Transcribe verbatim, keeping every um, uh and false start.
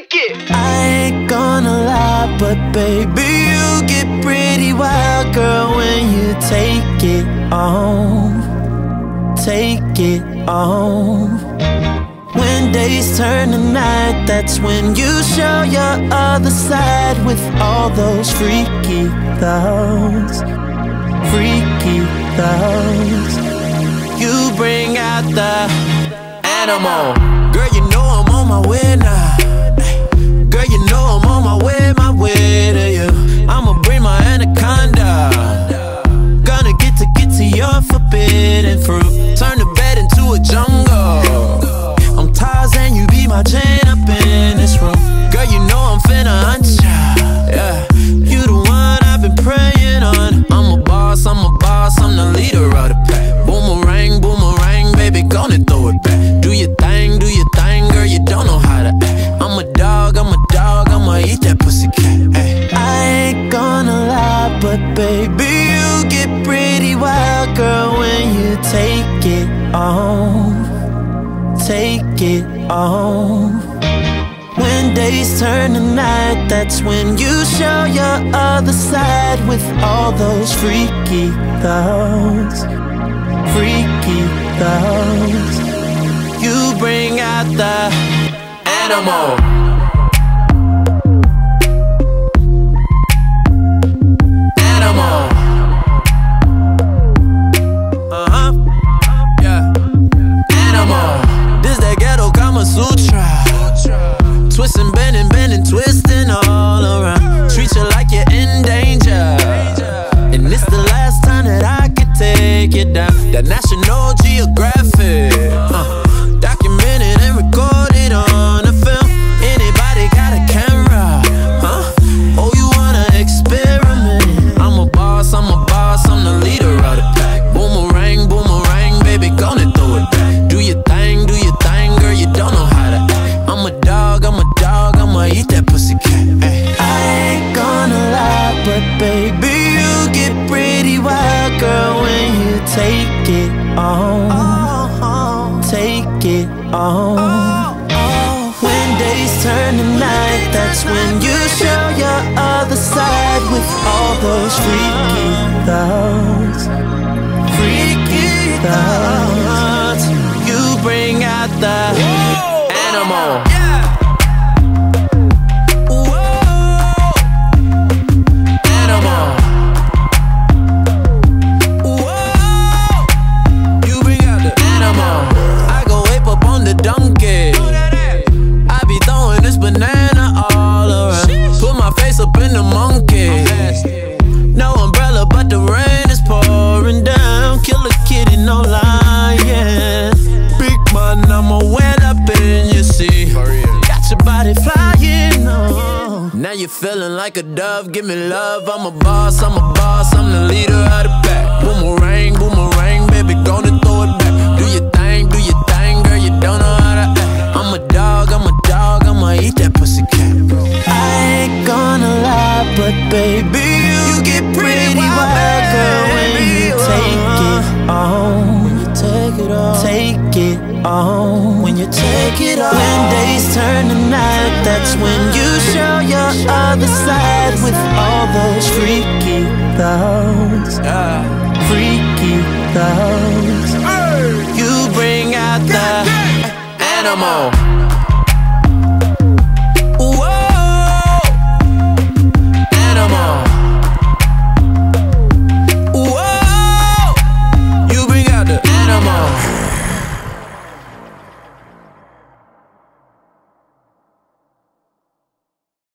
it. I ain't gonna lie, but baby, you get pretty wild, girl, when you take it on. Take it on. When days turn to night, that's when you show your other side with all those freaky thoughts. Freaky thoughts. You bring out the animal. Girl, you know I'm on my way now. Girl, you know I'm on my way, my way to you. I'ma bring my anaconda. Gonna get to get to your forbidden fruit. Turn the bed into a jungle. I'm Tarzan, you be my chain up in this room. Girl, you know I'm finna hunt ya. Yeah, you the one I've been praying on. I'm a boss, I'm a boss, I'm the leader of the pack. Boomerang, boomerang, baby, gonna throw it back. Do your thing, do your thing, girl, you don't know how to act. I'm a dog, I'm a dog, I'ma eat that pussycat. Ay. I ain't gonna lie, but baby, you get pretty wild, girl, when you take it on. Take it on. When days turn to night, that's when you show your other side with all those freaky thoughts. Freaky thoughts. You bring out the animal. Animal. Uh-huh. Yeah. Animal. This that ghetto Kama Sutra. Twisting, bending, bending, twisting all around. Treat you like you're in danger. And it's the last time that I could take it down. That National Geographic uh, documented and recorded on the film. Anybody got a camera? Huh? Oh, you wanna experiment? I'm a boss, I'm a boss, I'm the leader of the pack. Boomerang, boomerang, baby, gonna throw it back. Do your thing, do your thing, girl, you don't know how to act. I'm a dog, I'm a dog, I'ma eat that pussycat. Ay. I ain't gonna lie, but baby, you get pretty wild, girl, when you take it on. Take it on. When days turn to night, that's when you show your other side with all those freaky thoughts. Freaky thoughts. You bring out the animal. Donkey, I be throwing this banana all around. Put my face up in the monkey. No umbrella, but the rain is pouring down. Kill a kitty, no lying. Big man, I'ma wet up in your sea. Got your body flying on. Now you're feeling like a dove. Give me love, I'm a boss, I'm a boss, I'm the leader of the pack. Boomerang, boomerang, baby, gonna throw it back. Do your thing, do your thing, girl, you don't know how to act. I'm a dog, I'm a dog, I'ma eat that pussycat. I ain't gonna lie, but baby, you get pretty wild, girl, when you take it on. Take it on. Take it on. When you take it on. When days turn to night, that's when you show your other side with all those freaky thoughts. Yeah. Freaky thoughts. You bring out the animal.